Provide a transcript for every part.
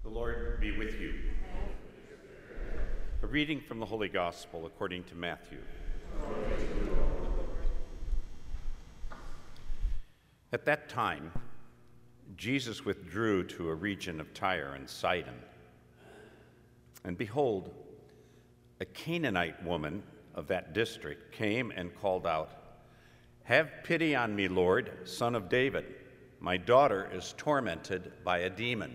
The Lord be with you. A reading from the Holy Gospel according to Matthew. At that time, Jesus withdrew to a region of Tyre and Sidon. And behold, a Canaanite woman of that district came and called out, "Have pity on me, Lord, Son of David. My daughter is tormented by a demon."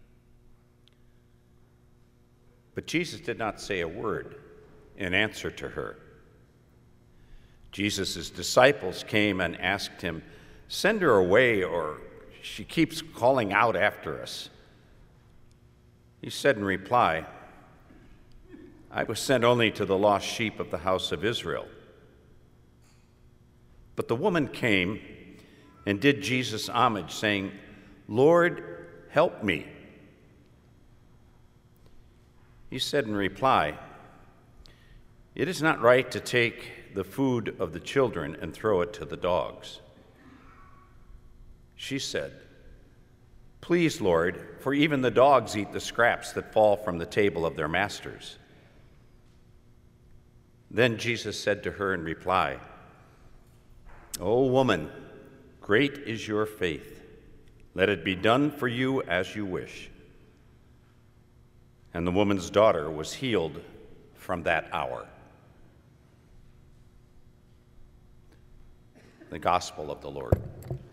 But Jesus did not say a word in answer to her. Jesus' disciples came and asked him, "Send her away, or she keeps calling out after us." He said in reply, "I was sent only to the lost sheep of the house of Israel." But the woman came and did Jesus homage, saying, "Lord, help me." He said in reply, "It is not right to take the food of the children and throw it to the dogs." She said, "Please, Lord, for even the dogs eat the scraps that fall from the table of their masters." Then Jesus said to her in reply, "O woman, great is your faith. Let it be done for you as you wish." And the woman's daughter was healed from that hour. The Gospel of the Lord.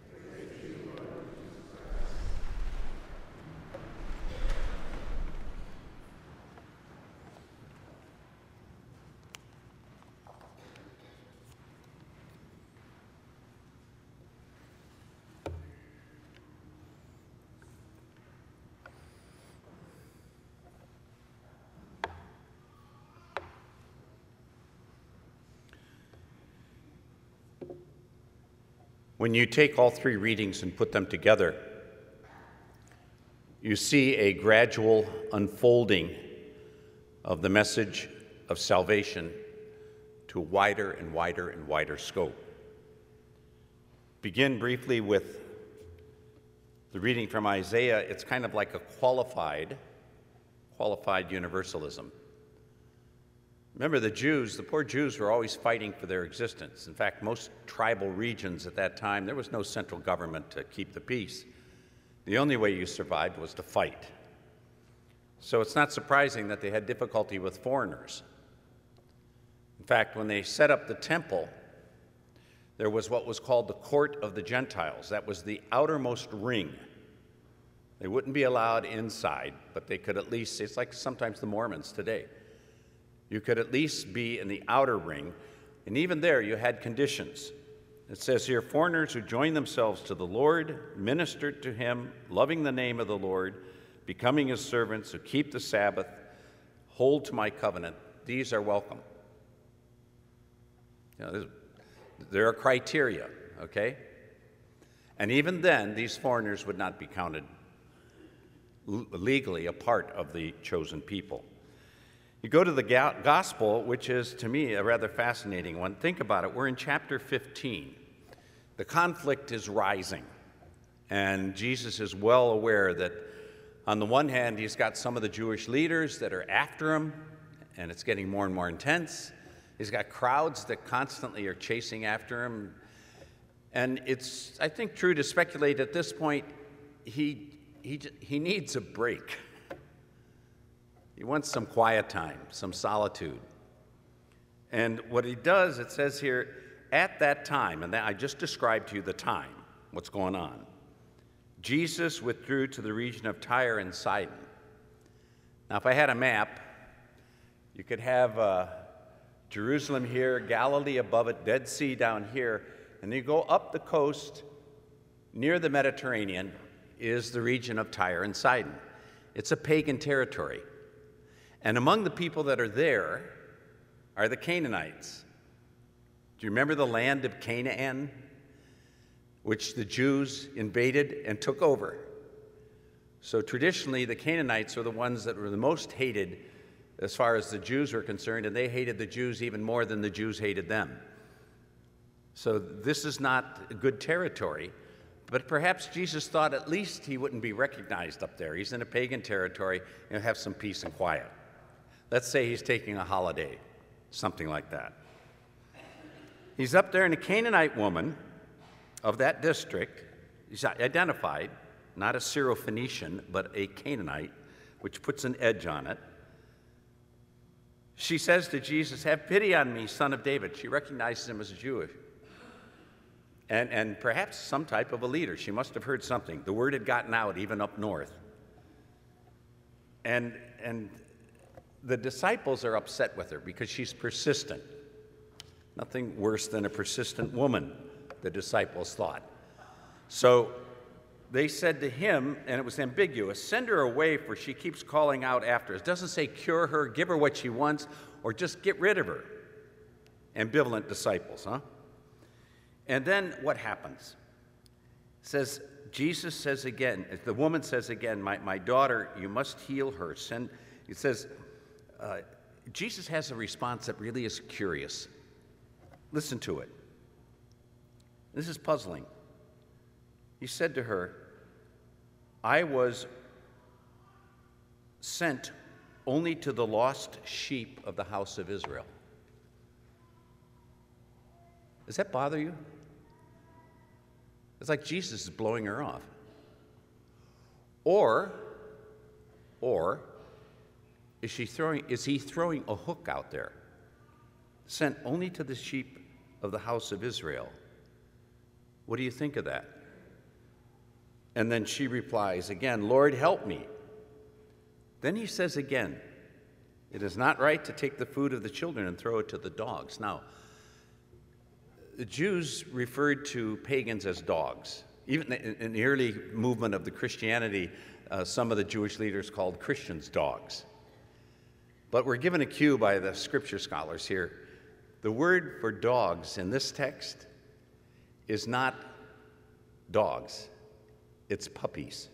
When you take all three readings and put them together, you see a gradual unfolding of the message of salvation to a wider and wider and wider scope. Begin briefly with the reading from Isaiah. It's kind of like a qualified universalism. Remember, the poor Jews were always fighting for their existence. In fact, most tribal regions at that time, there was no central government to keep the peace. The only way you survived was to fight. So it's not surprising that they had difficulty with foreigners. In fact, when they set up the temple, there was what was called the Court of the Gentiles. That was the outermost ring. They wouldn't be allowed inside, but they could at least, it's like sometimes the Mormons today. You could at least be in the outer ring, and even there you had conditions. It says here, "Foreigners who join themselves to the Lord, minister to him, loving the name of the Lord, becoming his servants, who keep the Sabbath, hold to my covenant, these are welcome." There are criteria, okay? And even then, these foreigners would not be counted legally a part of the chosen people. You go to the Gospel, which is, to me, a rather fascinating one. Think about it. We're in chapter 15. The conflict is rising, and Jesus is well aware that, on the one hand, he's got some of the Jewish leaders that are after him, and it's getting more and more intense. He's got crowds that constantly are chasing after him. And it's, I think, true to speculate at this point, he needs a break. He wants some quiet time, some solitude. And what he does, it says here, at that time, and that I just described to you the time, what's going on, Jesus withdrew to the region of Tyre and Sidon. Now, if I had a map, you could have Jerusalem here, Galilee above it, Dead Sea down here, and you go up the coast near the Mediterranean is the region of Tyre and Sidon. It's a pagan territory. And among the people that are there are the Canaanites. Do you remember the land of Canaan, which the Jews invaded and took over? So traditionally, the Canaanites are the ones that were the most hated as far as the Jews were concerned, and they hated the Jews even more than the Jews hated them. So this is not good territory, But perhaps Jesus thought at least he wouldn't be recognized up there. He's in a pagan territory, and have some peace and quiet. Let's say he's taking a holiday, something like that. He's up there, and a Canaanite woman of that district, he's identified, not a Syrophoenician, but a Canaanite, which puts an edge on it. She says to Jesus, "Have pity on me, son of David." She recognizes him as Jewish. And perhaps some type of a leader. She must have heard something. The word had gotten out, even up north. And the disciples are upset with her because she's persistent. Nothing worse than a persistent woman, the disciples thought. So they said to him, and it was ambiguous, "Send her away, for she keeps calling out after us." It doesn't say cure her, give her what she wants, or just get rid of her. Ambivalent disciples, huh? And then what happens? Jesus says again, the woman says again, my daughter, you must heal her. It says, Jesus has a response that really is curious. Listen to it. This is puzzling. He said to her, "I was sent only to the lost sheep of the house of Israel." Does that bother you? It's like Jesus is blowing her off. Or is he throwing a hook out there? Sent only to the sheep of the house of Israel. What do you think of that? And then she replies again, "Lord, help me." Then he says again, "It is not right to take the food of the children and throw it to the dogs." Now, the Jews referred to pagans as dogs. Even in the early movement of the Christianity, some of the Jewish leaders called Christians dogs. But we're given a cue by the scripture scholars here. The word for dogs in this text is not dogs, it's puppies.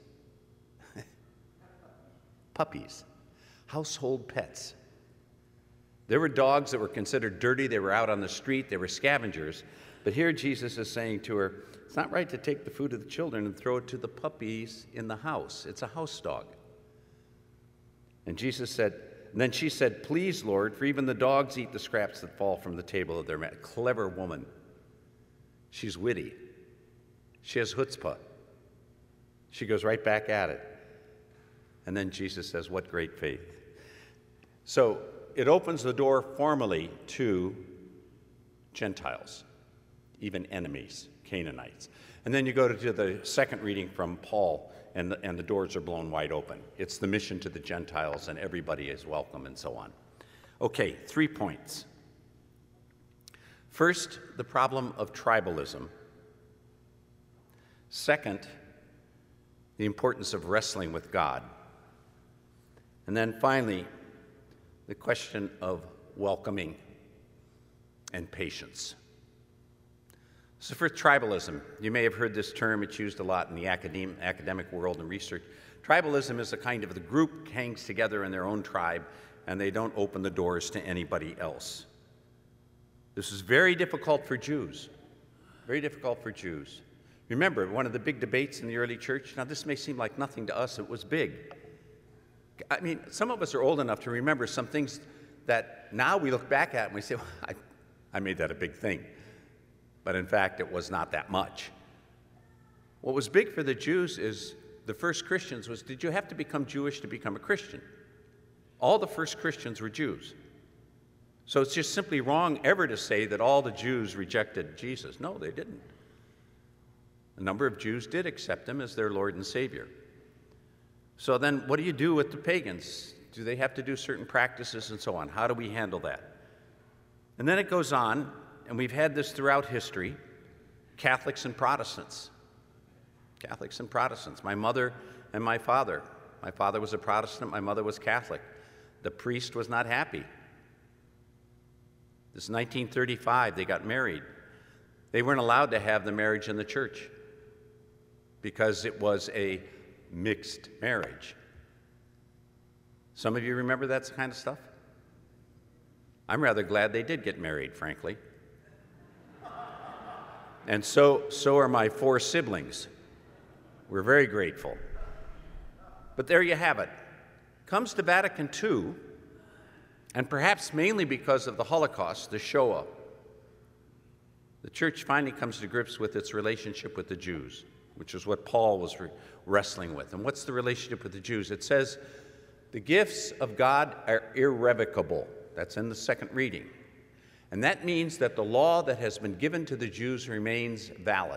Puppies, household pets. There were dogs that were considered dirty. They were out on the street. They were scavengers. But here Jesus is saying to her, it's not right to take the food of the children and throw it to the puppies in the house. It's a house dog. And then she said, "Please, Lord, for even the dogs eat the scraps that fall from the table of their master." Clever woman. She's witty. She has chutzpah. She goes right back at it. And then Jesus says, "What great faith." So it opens the door formally to Gentiles, even enemies, Canaanites. And then you go to the second reading from Paul, and the doors are blown wide open. It's the mission to the Gentiles, and everybody is welcome, and so on. Okay, 3 points. First, the problem of tribalism. Second, the importance of wrestling with God. And then finally, the question of welcoming and patience. So for tribalism, you may have heard this term. It's used a lot in the academic world and research. Tribalism is a kind of the group hangs together in their own tribe, and they don't open the doors to anybody else. This is very difficult for Jews. Very difficult for Jews. Remember, one of the big debates in the early church, now this may seem like nothing to us, it was big. I mean, some of us are old enough to remember some things that now we look back at and we say, well, I made that a big thing. But in fact, it was not that much. What was big for the Jews is the first Christians was, did you have to become Jewish to become a Christian? All the first Christians were Jews. So it's just simply wrong ever to say that all the Jews rejected Jesus. No, they didn't. A number of Jews did accept him as their Lord and Savior. So then what do you do with the pagans? Do they have to do certain practices and so on? How do we handle that? And then it goes on, and we've had this throughout history, Catholics and Protestants. Catholics and Protestants. My mother and my father. My father was a Protestant, my mother was Catholic. The priest was not happy. This is 1935, they got married. They weren't allowed to have the marriage in the church because it was a mixed marriage. Some of you remember that kind of stuff? I'm rather glad they did get married, frankly. And so are my 4 siblings. We're very grateful. But there you have it. Comes to Vatican II, and perhaps mainly because of the Holocaust, the Shoah, the church finally comes to grips with its relationship with the Jews, which is what Paul was wrestling with. And what's the relationship with the Jews? It says, the gifts of God are irrevocable. That's in the second reading. And that means that the law that has been given to the Jews remains valid.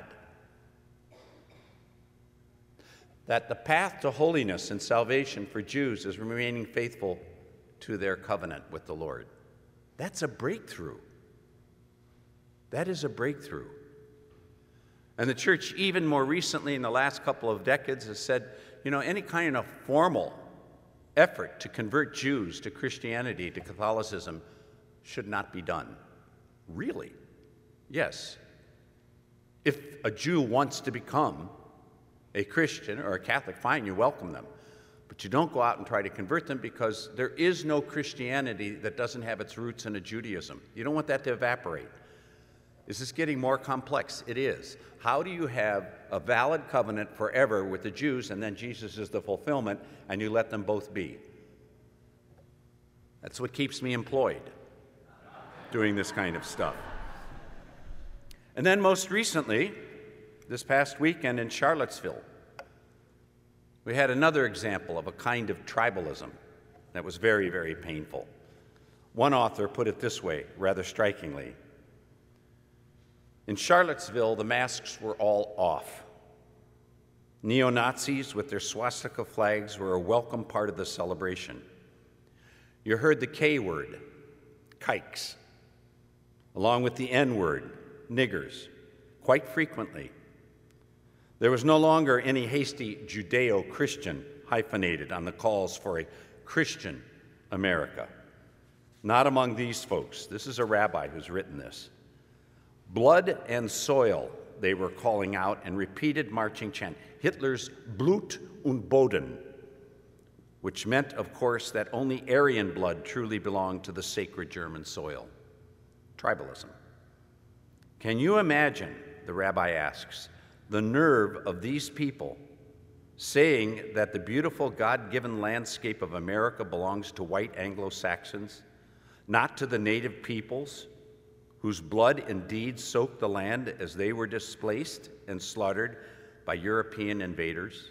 That the path to holiness and salvation for Jews is remaining faithful to their covenant with the Lord. That's a breakthrough. That is a breakthrough. And the church, even more recently in the last couple of decades, has said, any kind of formal effort to convert Jews to Christianity, to Catholicism, should not be done. Really? Yes. If a Jew wants to become a Christian or a Catholic, fine, you welcome them. But you don't go out and try to convert them, because there is no Christianity that doesn't have its roots in a Judaism. You don't want that to evaporate. Is this getting more complex? It is. How do you have a valid covenant forever with the Jews, and then Jesus is the fulfillment, and you let them both be? That's what keeps me employed, doing this kind of stuff. And then most recently, this past weekend in Charlottesville, we had another example of a kind of tribalism that was very, very painful. One author put it this way, rather strikingly. In Charlottesville, the masks were all off. Neo-Nazis with their swastika flags were a welcome part of the celebration. You heard the K word, kikes, along with the N word, niggers, quite frequently. There was no longer any hasty Judeo-Christian hyphenated on the calls for a Christian America. Not among these folks. This is a rabbi who's written this. Blood and soil, they were calling out, and repeated marching chant, Hitler's Blut und Boden, which meant, of course, that only Aryan blood truly belonged to the sacred German soil. Tribalism. Can you imagine, the rabbi asks, the nerve of these people saying that the beautiful God-given landscape of America belongs to white Anglo-Saxons, not to the native peoples whose blood and deeds soaked the land as they were displaced and slaughtered by European invaders?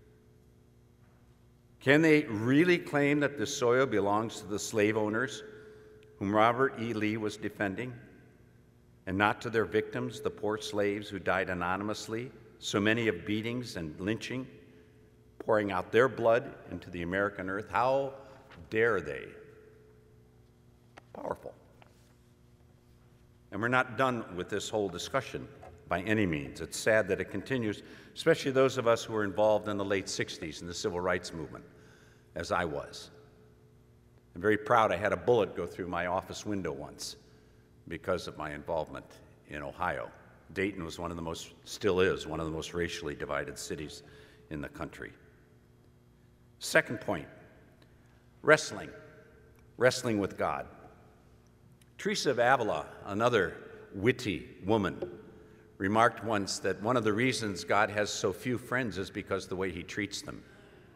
Can they really claim that the soil belongs to the slave owners whom Robert E. Lee was defending, and not to their victims, the poor slaves who died anonymously, so many of beatings and lynching, pouring out their blood into the American earth? How dare they? Powerful. And we're not done with this whole discussion by any means. It's sad that it continues, especially those of us who were involved in the late 60s in the civil rights movement, as I was. I'm very proud I had a bullet go through my office window once because of my involvement in Ohio. Dayton was still is one of the most racially divided cities in the country. Second point, wrestling with God. Teresa of Avila, another witty woman, remarked once that one of the reasons God has so few friends is because of the way he treats them.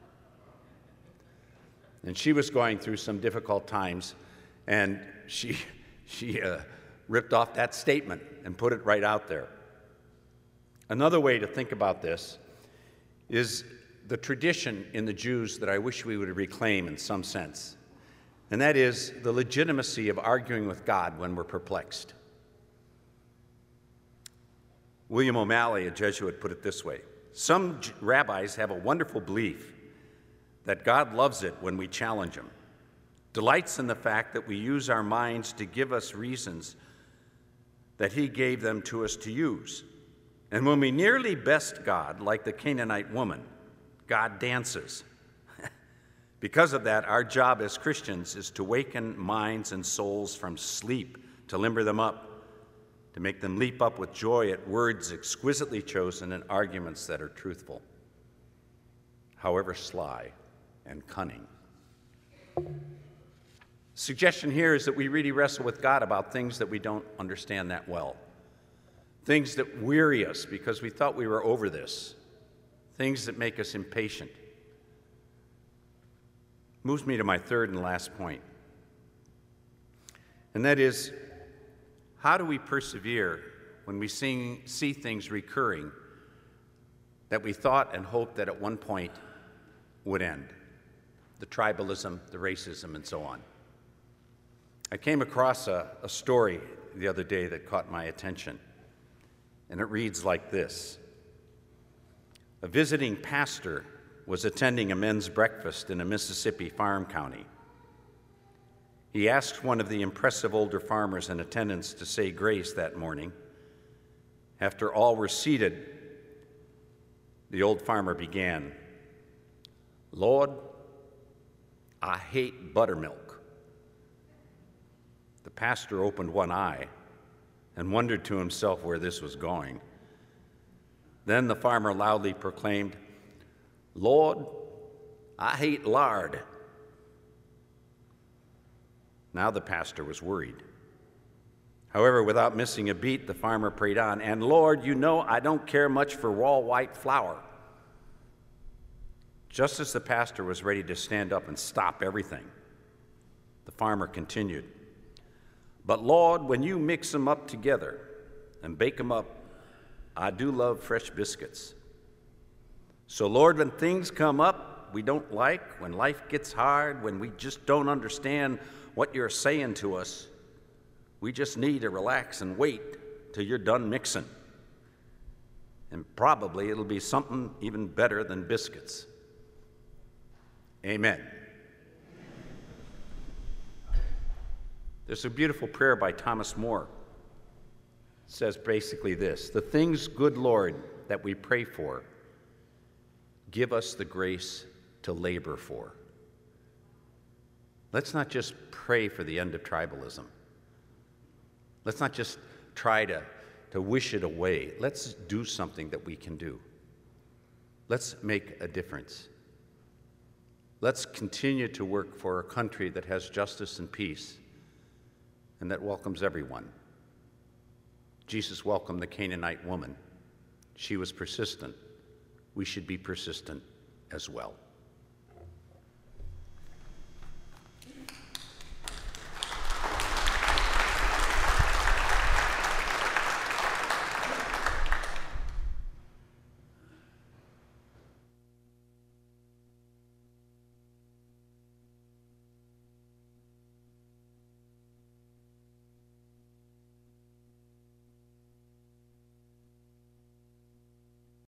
And she was going through some difficult times, and she ripped off that statement and put it right out there. Another way to think about this is the tradition in the Jews that I wish we would reclaim in some sense, and that is the legitimacy of arguing with God when we're perplexed. William O'Malley, a Jesuit, put it this way: some rabbis have a wonderful belief that God loves it when we challenge him, delights in the fact that we use our minds to give us reasons that he gave them to us to use. And when we nearly best God, like the Canaanite woman, God dances. Because of that, our job as Christians is to waken minds and souls from sleep, to limber them up, to make them leap up with joy at words exquisitely chosen and arguments that are truthful, however sly and cunning. Suggestion here is that we really wrestle with God about things that we don't understand that well, things that weary us because we thought we were over this, things that make us impatient. Moves me to my third and last point, and that is, how do we persevere when we see things recurring that we thought and hoped that at one point would end? The tribalism, the racism, and so on. I came across a story the other day that caught my attention, and it reads like this. A visiting pastor was attending a men's breakfast in a Mississippi farm county. He asked one of the impressive older farmers in attendance to say grace that morning. After all were seated, the old farmer began, "Lord, I hate buttermilk." The pastor opened one eye and wondered to himself where this was going. Then the farmer loudly proclaimed, "Lord, I hate lard." Now the pastor was worried. However, without missing a beat, the farmer prayed on, "And Lord, you know I don't care much for raw white flour." Just as the pastor was ready to stand up and stop everything, the farmer continued, "But Lord, when you mix them up together and bake them up, I do love fresh biscuits. So Lord, when things come up we don't like, when life gets hard, when we just don't understand what you're saying to us, we just need to relax and wait till you're done mixing. And probably it'll be something even better than biscuits." Amen. There's a beautiful prayer by Thomas More. It says basically this: "The things, good Lord, that we pray for, give us the grace to labor for." Let's not just pray for the end of tribalism. Let's not just try to wish it away. Let's do something that we can do. Let's make a difference. Let's continue to work for a country that has justice and peace and that welcomes everyone. Jesus welcomed the Canaanite woman. She was persistent. We should be persistent as well.